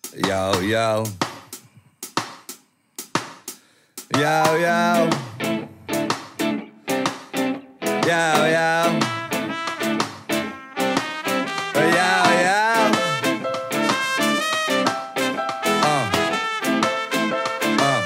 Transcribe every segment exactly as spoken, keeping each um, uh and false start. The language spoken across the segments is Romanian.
Yo, yo. Yo, yo. Yo, yo. Yo, yo. Uh. Uh.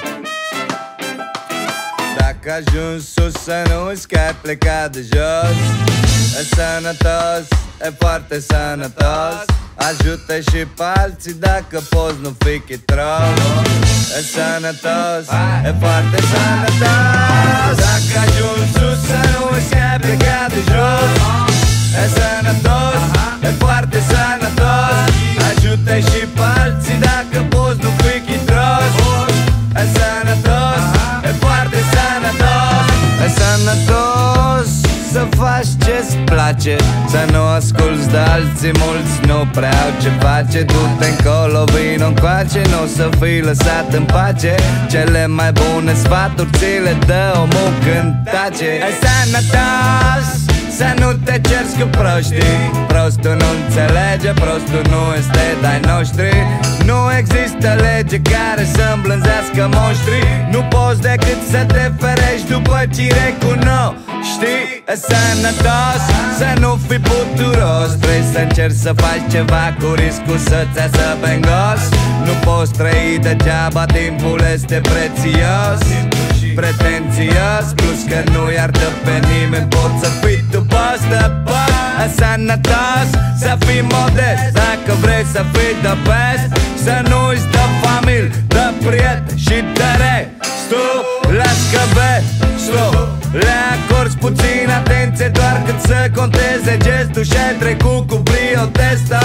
Dacă ajungi sus să nu uiți că ai plecat de jos. E sănătos, e foarte sănătos. Ajută și pe alții dacă poți, nu fi chitros. E sănătos, e foarte sănătos. Dacă ajungi sus să nu uiți că ai plecat de jos. E sănătos, e foarte sănătos. Ajută și pe alții dacă poți, nu fi chitros. E sănătos, e foarte sănătos. E sănătos să faci ce-ți place, să nu asculți de alții, mulți nu prea au ce face. Du-te încolo, vino încoace, n-o să fii lăsat în pace. Cele mai bune sfaturi ți le dă omul când tace. E sănătos să nu te cerți cu proștii. Prostul nu înțelege, prostul nu este de-ai noștri. Nu există lege care să îmblânzească monștri. Nu poți decât să te ferești după ce recunoști. E sănătos să nu fii puturos. Trebuie să încerci să faci ceva cu riscul să-ți iasă bengos. Nu poți trăi degeaba, timpul este prețios. Pretențios, plus că nu iartă pe nimeni. Poți să fii tu boss de boss. E sănătos să fii modest dacă vrei să fii the best. Să nu uiți de familie, de prieteni și de restul. Las că vestul le acorzi puțin atenție, doar cât să conteze gestul. Și ai trecut cu brio testa.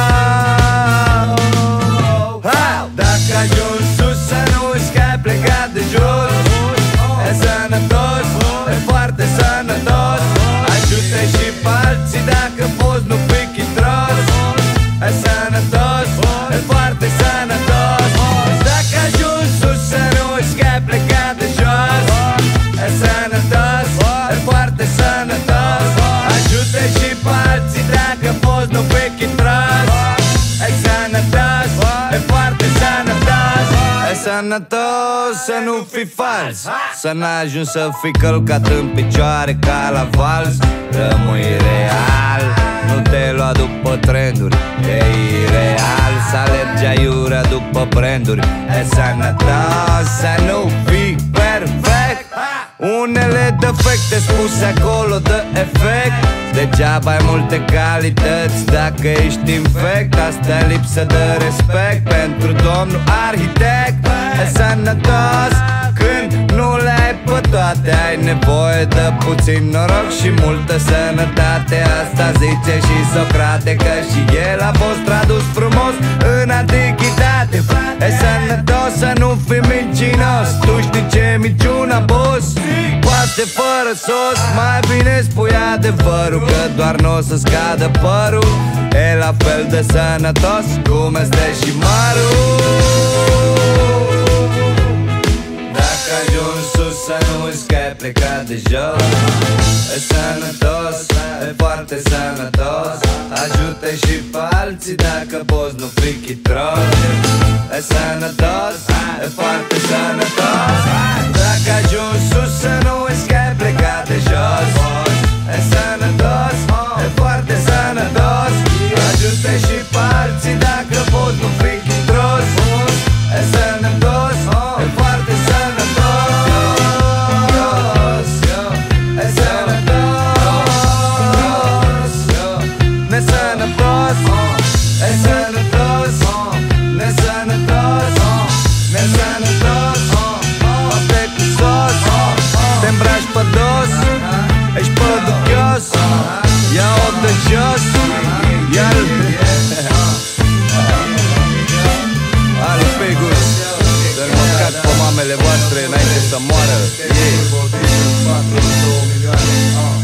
Dacă ajungi sus să nu uiți că ai plecat de jos. E sănătos, e foarte sănătos. Ajută și pe alții dacă poți, nu fi chitros. E sănătos, e foarte sănătos. Dacă ajungi sus să nu uiți că ai plecat de jos. E sănătos, e foarte sănătos. Ajută și pe alții dacă poți, nu fi chitros. E sănătos, e foarte sănătos. E sănătos să nu fii fals, să n-ajungi să fii călcat în picioare ca la vals. Rămâi real, nu te lua după trenduri. E ireal să alergi aiurea după branduri. E sănătos să nu fii perfect. Unele defecte spuse acolo de efect. Degeaba ai multe calități dacă ești infect. Asta e lipsă de respect pentru domnul arhitect. E sănătos când nu le ai pe toate. Ai nevoie de puțin noroc și multă sănătate. Asta zice și Socrate, că și el a fost tradus frumos în antichitate. E sănătos să nu fii mincinos. Tu știi ce minciuna, boss? Paste fără sos, mai bine spui adevărul, că doar n-o să scadă părul. E la fel de sănătos cum este și mărul. Dacă ajungi sus să nu uiți că ai plecat de jos. E sănătos, e foarte sănătos. Ajută și pe alții dacă poți, nu fi chitros. E sănătos, e foarte sănătos. Dacă ajungi sus să nu uiți că ai plecat de jos. E sănătos, e foarte sănătos. Ajută și pe alții dacă poți, nu fi chitros. E sănătos, e foarte sănătos. E sănătos, nesănătos. E sănătos, nesănătos. Nesănătos, noapte cu sos. Te îmbraci pe dos, ești păduchios. Ia-o de jos, ia-l Ale Pegus, să-l mâncați pe mamele voastre înainte să moară. Yeah.